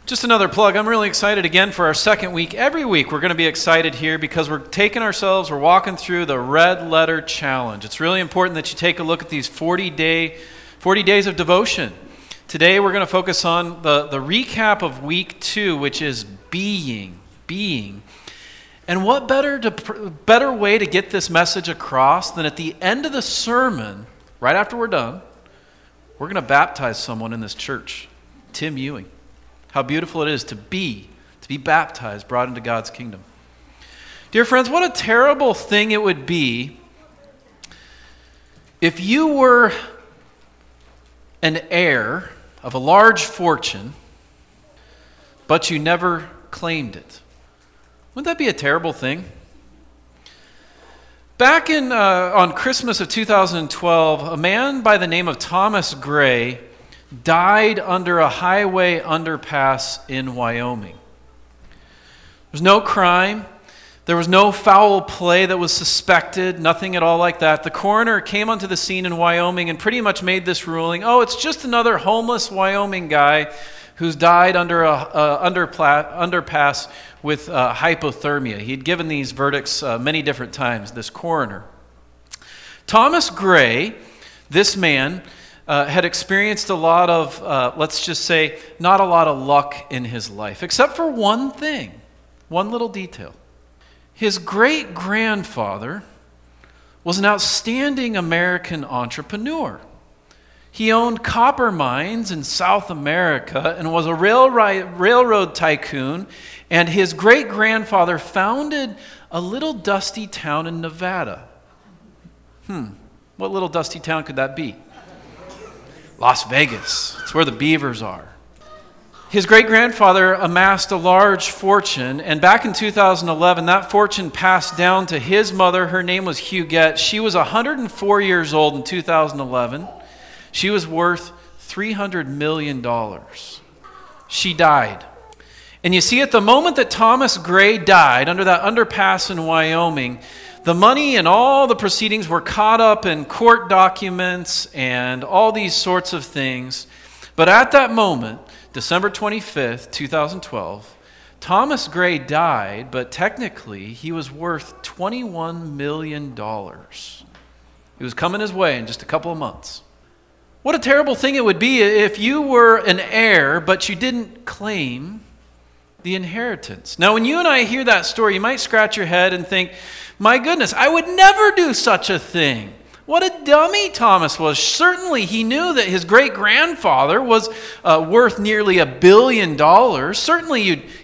Just another plug. I'm really excited again for our second week. Every week we're going to be excited here because we're walking through the Red Letter Challenge. It's really important that you take a look at these 40 days of devotion. Today we're going to focus on the recap of week 2, which is being. And what better way to get this message across than at the end of the sermon, right after we're done, we're going to baptize someone in this church, Tim Ewing. How beautiful it is to be baptized, brought into God's kingdom. Dear friends, what a terrible thing it would be if you were an heir of a large fortune, but you never claimed it. Wouldn't that be a terrible thing? Back on Christmas of 2012, a man by the name of Thomas Gray died under a highway underpass in Wyoming. There was no crime. There was no foul play that was suspected, nothing at all like that. The coroner came onto the scene in Wyoming and pretty much made this ruling, it's just another homeless Wyoming guy who's died under a underpass with hypothermia. He'd given these verdicts many different times, this coroner. Thomas Gray, this man, had experienced a lot of, let's just say, not a lot of luck in his life, except for one thing, one little detail. His great-grandfather was an outstanding American entrepreneur. He owned copper mines in South America and was a railroad tycoon, and his great-grandfather founded a little dusty town in Nevada. What little dusty town could that be? Las Vegas. It's where the Beavers are. His great-grandfather amassed a large fortune, and back in 2011, that fortune passed down to his mother. Her name was Huguette. She was 104 years old in 2011. She was worth $300 million. She died. And you see, at the moment that Thomas Gray died under that underpass in Wyoming, the money and all the proceedings were caught up in court documents and all these sorts of things. But at that moment, December 25th, 2012, Thomas Gray died, but technically he was worth $21 million. He was coming his way in just a couple of months. What a terrible thing it would be if you were an heir, but you didn't claim the inheritance. Now, when you and I hear that story, you might scratch your head and think, my goodness, I would never do such a thing. What a dummy Thomas was. Certainly, he knew that his great-grandfather was worth nearly $1 billion. Certainly,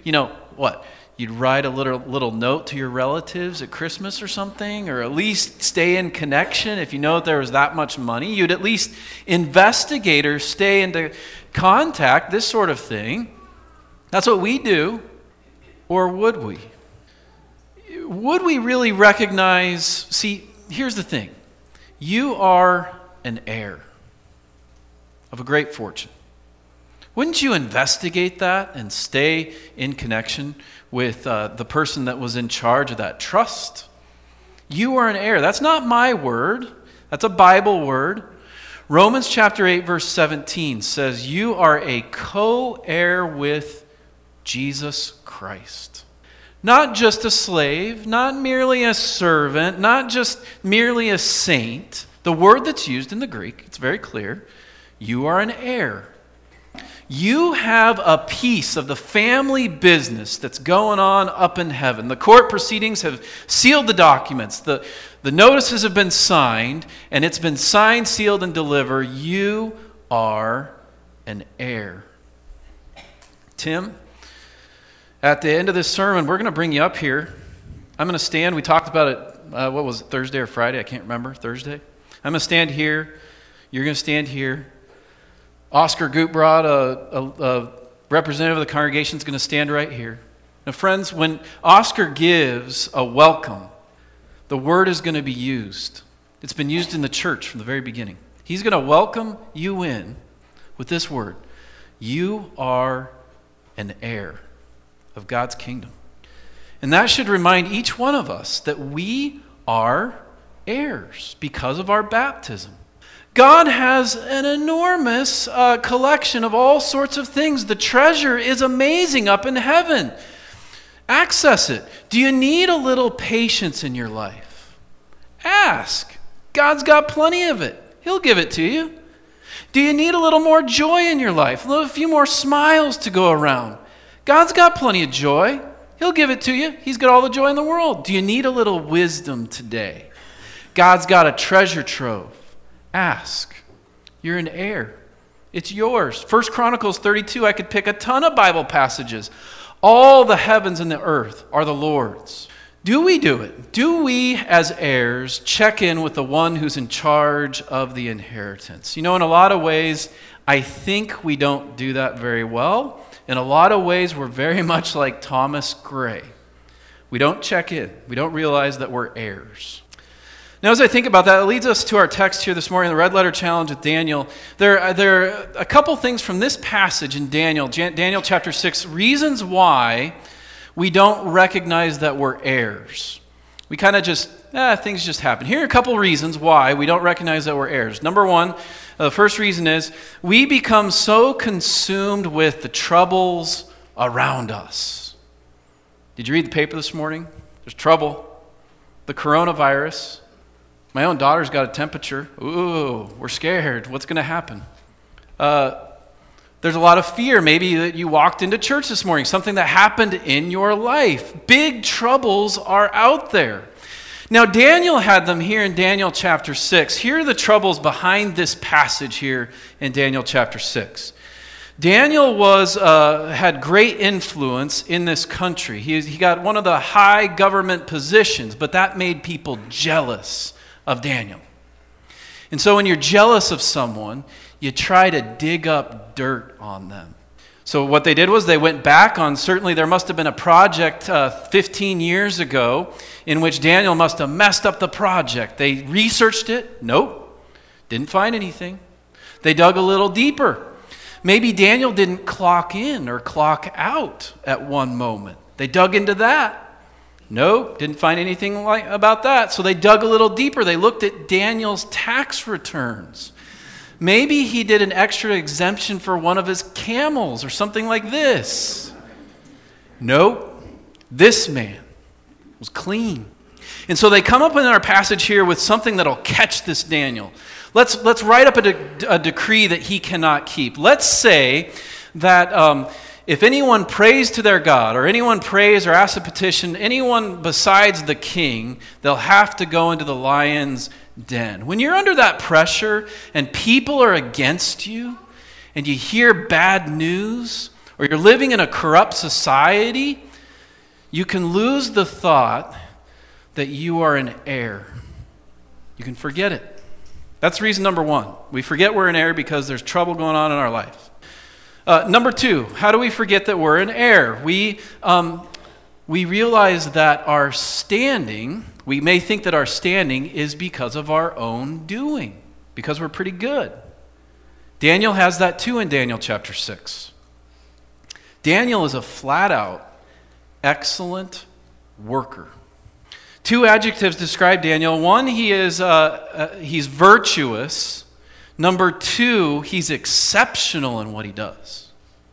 you'd write a little note to your relatives at Christmas or something, or at least stay in connection if you know that there was that much money. You'd at least investigate or stay into contact, this sort of thing. That's what we do. Or would we? Would we really recognize? See, here's the thing. You are an heir of a great fortune. Wouldn't you investigate that and stay in connection with the person that was in charge of that trust? You are an heir. That's not my word. That's a Bible word. Romans chapter 8, verse 17 says, you are a co-heir with Jesus Christ. Not just a slave, not merely a servant, not just merely a saint. The word that's used in the Greek, it's very clear. You are an heir. You have a piece of the family business that's going on up in heaven. The court proceedings have sealed the documents. The notices have been signed, and it's been signed, sealed, and delivered. You are an heir. Tim, at the end of this sermon, we're going to bring you up here. I'm going to stand. We talked about it, Thursday or Friday? I can't remember. Thursday? I'm going to stand here. You're going to stand here. Oscar Gutbrod, a representative of the congregation, is going to stand right here. Now, friends, when Oscar gives a welcome, the word is going to be used. It's been used in the church from the very beginning. He's going to welcome you in with this word. You are an heir of God's kingdom. And that should remind each one of us that we are heirs because of our baptism. God has an enormous collection of all sorts of things. The treasure is amazing up in heaven. Access it. Do you need a little patience in your life? Ask. God's got plenty of it. He'll give it to you. Do you need a little more joy in your life? A few more smiles to go around? God's got plenty of joy. He'll give it to you. He's got all the joy in the world. Do you need a little wisdom today? God's got a treasure trove. Ask. You're an heir. It's yours. 1 Chronicles 32, I could pick a ton of Bible passages. All the heavens and the earth are the Lord's. Do we do it? Do we, as heirs, check in with the one who's in charge of the inheritance? You know, in a lot of ways, I think we don't do that very well. In a lot of ways, we're very much like Thomas Gray. We don't check in. We don't realize that we're heirs. Now, as I think about that, it leads us to our text here this morning, the Red Letter Challenge with Daniel. There are a couple things from this passage in Daniel chapter 6, reasons why we don't recognize that we're heirs. We kind of just, things just happen. Here are a couple reasons why we don't recognize that we're heirs. Number one, the first reason is we become so consumed with the troubles around us. Did you read the paper this morning? There's trouble. The coronavirus. My own daughter's got a temperature. Ooh, we're scared. What's going to happen? There's a lot of fear. Maybe that you walked into church this morning, something that happened in your life. Big troubles are out there. Now, Daniel had them here in Daniel chapter 6. Here are the troubles behind this passage here in Daniel chapter 6. Daniel had great influence in this country. He got one of the high government positions, but that made people jealous of Daniel. And so when you're jealous of someone, you try to dig up dirt on them. So what they did was they went back on, certainly there must have been a project 15 years ago in which Daniel must have messed up the project. They researched it. Nope. Didn't find anything. They dug a little deeper. Maybe Daniel didn't clock in or clock out at one moment. They dug into that. Nope, didn't find anything about that. So they dug a little deeper. They looked at Daniel's tax returns. Maybe he did an extra exemption for one of his camels or something like this. Nope, this man was clean. And so they come up in our passage here with something that'll catch this Daniel. Let's write up a decree that he cannot keep. Let's say that if anyone prays to their God, or anyone prays or asks a petition, anyone besides the king, they'll have to go into the lion's den. When you're under that pressure and people are against you, and you hear bad news, or you're living in a corrupt society, you can lose the thought that you are an heir. You can forget it. That's reason number one. We forget we're an heir because there's trouble going on in our life. Number two, how do we forget that we're an heir? We realize that our standing, we may think that our standing is because of our own doing, because we're pretty good. Daniel has that too in Daniel chapter 6. Daniel is a flat-out, excellent worker. Two adjectives describe Daniel. One, he's virtuous. Number two, he's exceptional in what he does.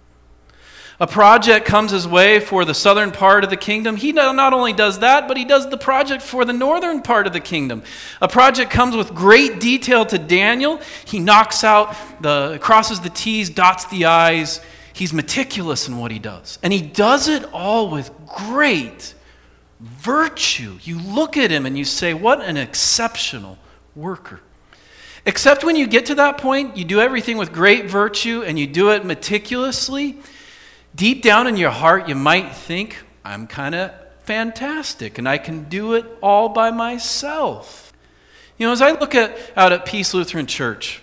A project comes his way for the southern part of the kingdom. He not only does that, but he does the project for the northern part of the kingdom. A project comes with great detail to Daniel. He knocks out crosses the T's, dots the I's. He's meticulous in what he does. And he does it all with great virtue. You look at him and you say, what an exceptional worker. Except when you get to that point, you do everything with great virtue and you do it meticulously. Deep down in your heart, you might think, I'm kind of fantastic and I can do it all by myself. You know, as I look out at Peace Lutheran Church,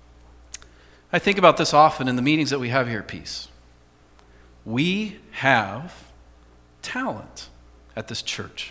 I think about this often in the meetings that we have here at Peace. We have talent at this church.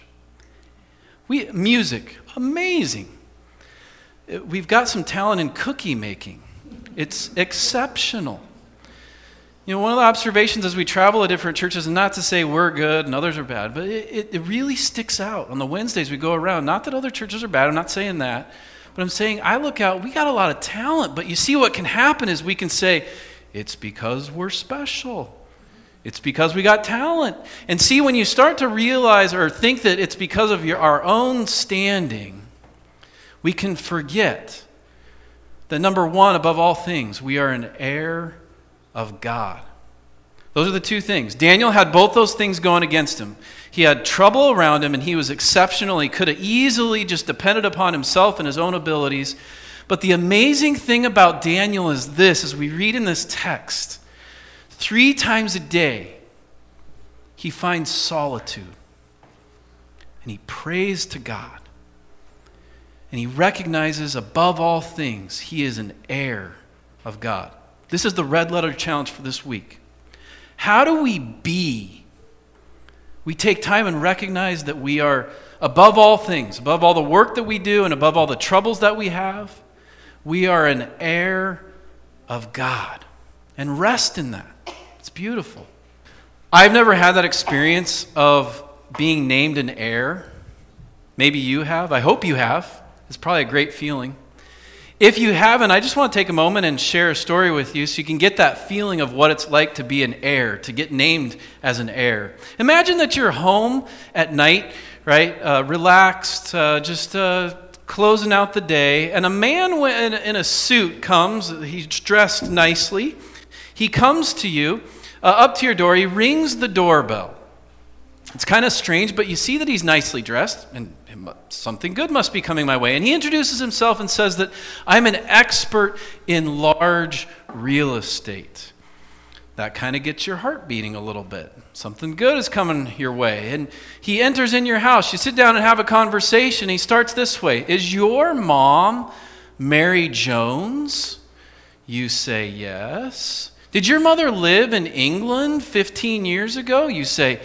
Music, amazing. We've got some talent in cookie making. It's exceptional. You know, one of the observations as we travel to different churches, and not to say we're good and others are bad, but it really sticks out. On the Wednesdays we go around, not that other churches are bad, I'm not saying that, But I'm saying, I look out, we got a lot of talent, but you see what can happen is we can say, it's because we're special. It's because we got talent. And see, when you start to realize or think that it's because of our own standing, we can forget that number one, above all things, we are an heir of God. Those are the two things. Daniel had both those things going against him. He had trouble around him, and he was exceptional. He could have easily just depended upon himself and his own abilities. But the amazing thing about Daniel is this, as we read in this text, 3 times a day, he finds solitude. And he prays to God. And he recognizes above all things, he is an heir of God. This is the red letter challenge for this week. How do we be? We take time and recognize that we are above all things, above all the work that we do and above all the troubles that we have, we are an heir of God. And rest in that. It's beautiful. I've never had that experience of being named an heir. Maybe you have. I hope you have. It's probably a great feeling. If you haven't, I just want to take a moment and share a story with you so you can get that feeling of what it's like to be an heir, to get named as an heir. Imagine that you're home at night, right, relaxed, just closing out the day, and a man in a suit comes. He's dressed nicely. He comes to you, up to your door. He rings the doorbell. It's kind of strange, but you see that he's nicely dressed, and something good must be coming my way. And he introduces himself and says that I'm an expert in large real estate. That kind of gets your heart beating a little bit. Something good is coming your way. And he enters in your house. You sit down and have a conversation. He starts this way. Is your mom Mary Jones? You say yes. Did your mother live in England 15 years ago? You say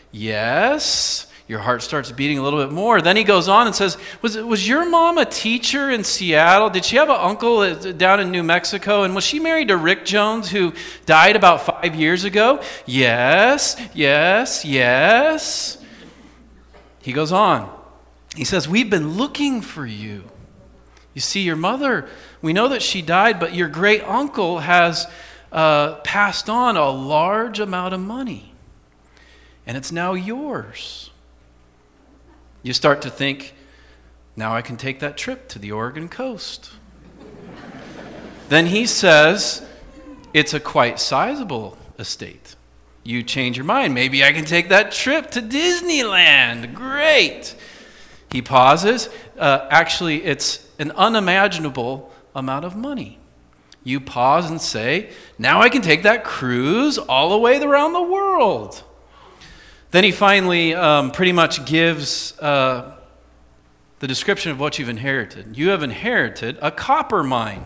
yes. Your heart starts beating a little bit more. Then he goes on and says, was your mom a teacher in Seattle? Did she have an uncle down in New Mexico? And was she married to Rick Jones, who died about 5 years ago? Yes, yes, yes. He goes on. He says, we've been looking for you. You see, your mother, we know that she died, but your great uncle has passed on a large amount of money. And it's now yours. You start to think, now I can take that trip to the Oregon coast. Then he says, it's a quite sizable estate. You change your mind. Maybe I can take that trip to Disneyland. Great. He pauses. Actually, it's an unimaginable amount of money. You pause and say, now I can take that cruise all the way around the world. Then he finally pretty much gives the description of what you've inherited. You have inherited a copper mine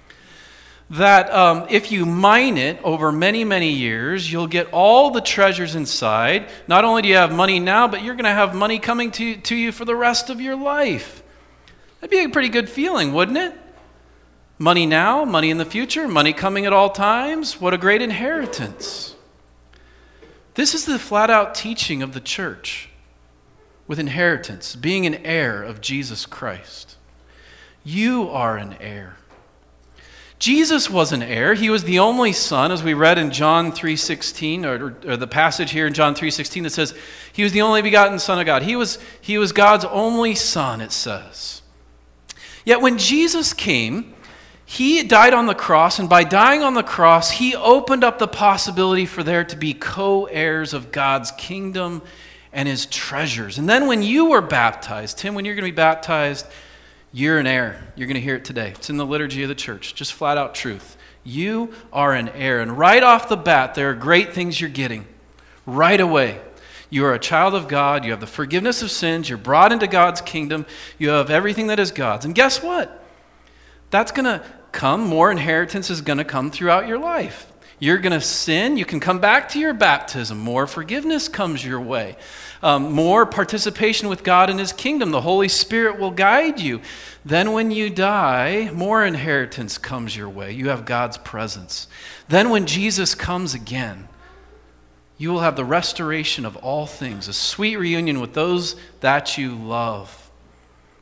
that if you mine it over many, many years, you'll get all the treasures inside. Not only do you have money now, but you're going to have money coming to you for the rest of your life. That'd be a pretty good feeling, wouldn't it? Money now, money in the future, money coming at all times. What a great inheritance. This is the flat-out teaching of the church with inheritance, being an heir of Jesus Christ. You are an heir. Jesus was an heir. He was the only son, as we read in John 3:16, or the passage here in John 3:16 that says, he was the only begotten Son of God. He was God's only son, it says. Yet when Jesus came, he died on the cross, and by dying on the cross, he opened up the possibility for there to be co-heirs of God's kingdom and his treasures. And then when you were baptized, Tim, when you're going to be baptized, you're an heir. You're going to hear it today. It's in the liturgy of the church, just flat out truth. You are an heir. And right off the bat, there are great things you're getting. Right away. You are a child of God. You have the forgiveness of sins. You're brought into God's kingdom. You have everything that is God's. And guess what? That's going to come. More inheritance is going to come throughout your life. You're going to sin. You can come back to your baptism. More forgiveness comes your way. More participation with God in his kingdom. The Holy Spirit will guide you. Then when you die, more inheritance comes your way. You have God's presence. Then when Jesus comes again, you will have the restoration of all things, a sweet reunion with those that you love.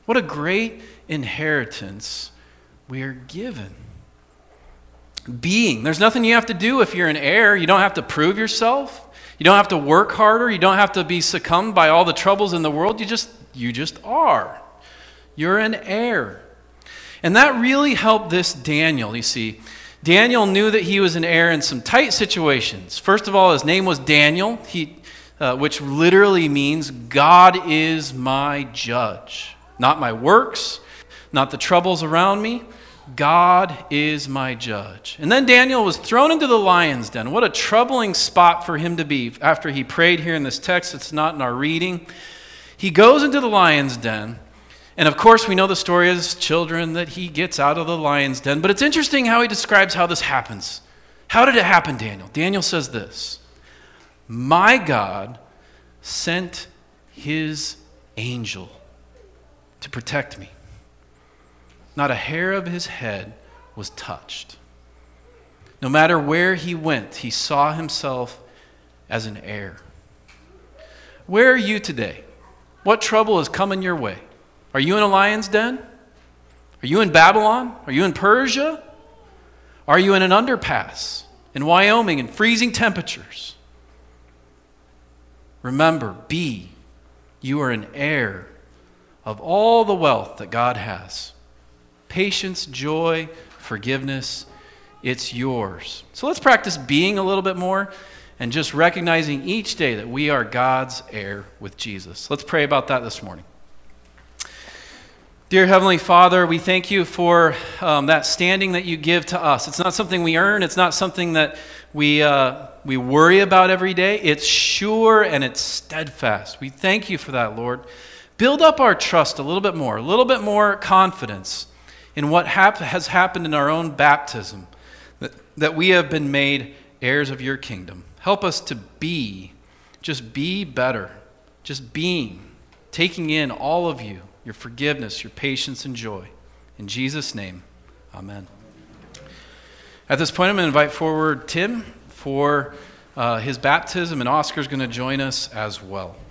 What a great inheritance we are given. Being. There's nothing you have to do if you're an heir. You don't have to prove yourself. You don't have to work harder. You don't have to be succumbed by all the troubles in the world. You just are. You're an heir. And that really helped this Daniel, you see. Daniel knew that he was an heir in some tight situations. First of all, his name was Daniel, which literally means God is my judge. Not my works, not the troubles around me. God is my judge. And then Daniel was thrown into the lion's den. What a troubling spot for him to be after he prayed here in this text. It's not in our reading. He goes into the lion's den. And of course, we know the story as children that he gets out of the lion's den. But it's interesting how he describes how this happens. How did it happen, Daniel? Daniel says this: my God sent his angel to protect me. Not a hair of his head was touched. No matter where he went, he saw himself as an heir. Where are you today? What trouble is coming your way? Are you in a lion's den? Are you in Babylon? Are you in Persia? Are you in an underpass in Wyoming in freezing temperatures? Remember, you are an heir of all the wealth that God has. Patience, joy, forgiveness, it's yours. So let's practice being a little bit more and just recognizing each day that we are God's heir with Jesus. Let's pray about that this morning. Dear Heavenly Father, we thank you for that standing that you give to us. It's not something we earn. It's not something that we worry about every day. It's sure and it's steadfast. We thank you for that, Lord. Build up our trust a little bit more confidence in what has happened in our own baptism, that we have been made heirs of your kingdom. Help us to be better, just being, taking in all of you, your forgiveness, your patience, and joy. In Jesus' name, amen. At this point, I'm going to invite forward Tim for his baptism, and Oscar's going to join us as well.